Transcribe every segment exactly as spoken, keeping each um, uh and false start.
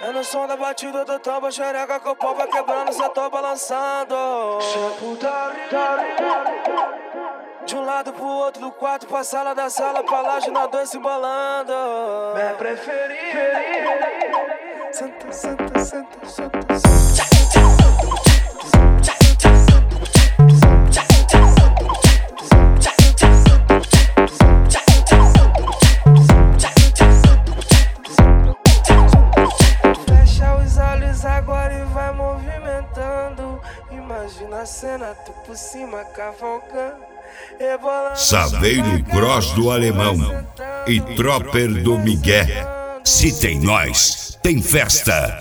É no som da batida do tambo, xereca que o pau vai quebrando, cê tô balançando. De um lado pro outro, do quarto pra sala, da sala pra laje, nós dois se embolando. Minha preferida. Senta, senta, senta, senta, senta. Agora e vai movimentando. Imagina a cena, tu por cima cavalcando. Saveiro Cross do Alemão e Tropper do Miguel. Se tem nós, tem festa.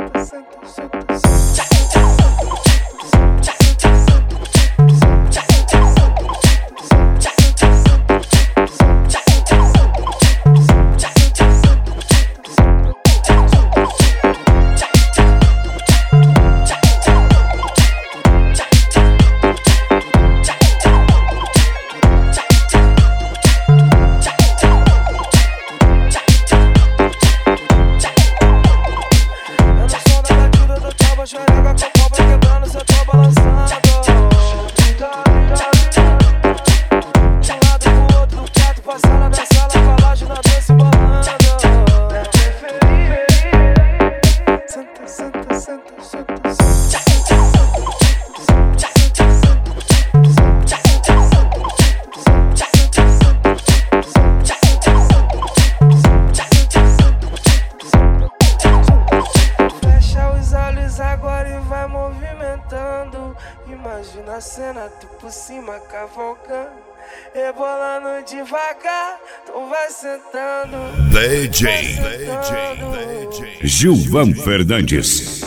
Xereca com o pau vai quebrando, cê tô balançando. De um lado pro outro, do quarto pra sala, da sala pra laje, nós dois se embolando. Senta, senta, senta, senta, senta. Agora e vai movimentando. Imagina a cena, tu por cima cavalcando, rebolando devagar, tu vai sentando. D J, D J, D J Gilvan Fernandes.